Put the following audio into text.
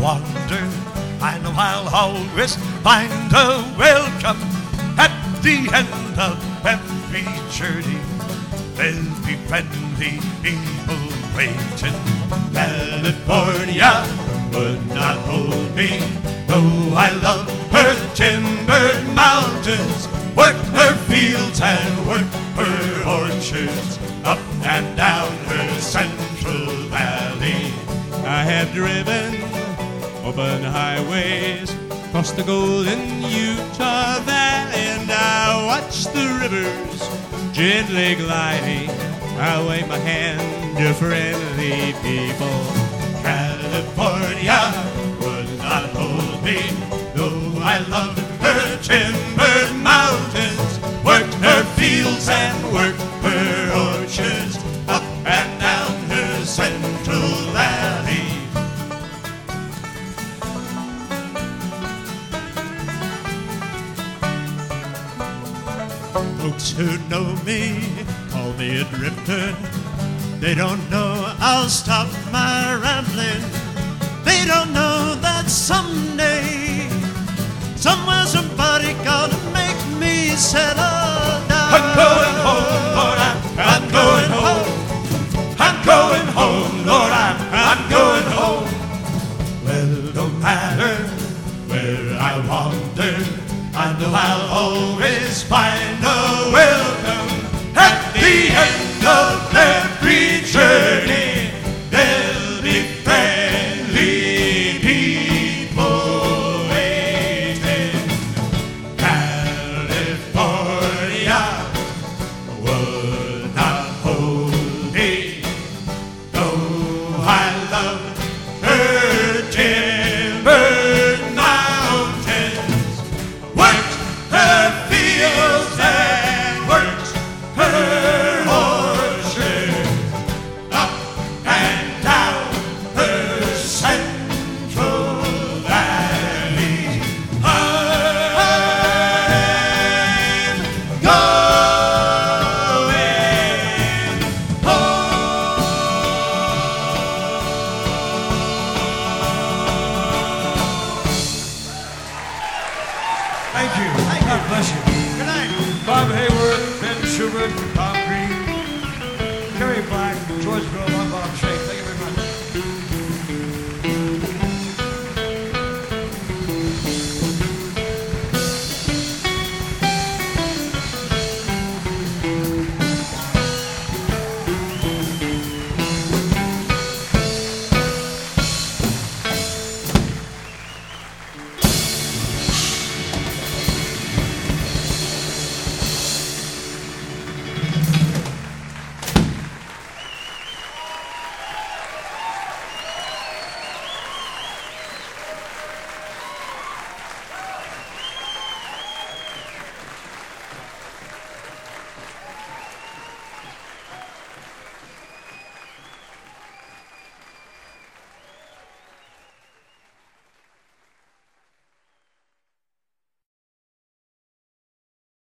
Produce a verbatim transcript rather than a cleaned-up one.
wander, I know I'll always find a welcome at the end of every journey. There'll be friendly people waiting. California would not hold me, though I love her timbered mountains, work her fields and work her orchards, up and down her Central Valley. I have driven open highways across the golden Utah Valley, and I watch the rivers gently gliding. I wave my hand to friendly people. California would not hold me, though I love her timbered mountains, worked her fields and worked her orchards, up and down her Central Valley. Folks who know me call me a drifter. They don't know I'll stop my rambling. They don't know that someday, somewhere, somebody gonna make me settle down. I'm going home, Lord, I'm, I'm going home. I'm going home, Lord, I'm, I'm going home. Well, no matter where I wander, I know I'll always find a welcome at the end of every journey. There'll be friendly people waiting. California would not hold me, though I love her timbered mountains, worked her fields and worked her orchard, up and down her Central Valley. I'm going Thank you. God bless you. Good night. Bob Hayward, Ben Schubert, Tom Green, Kerry Black, George Gross.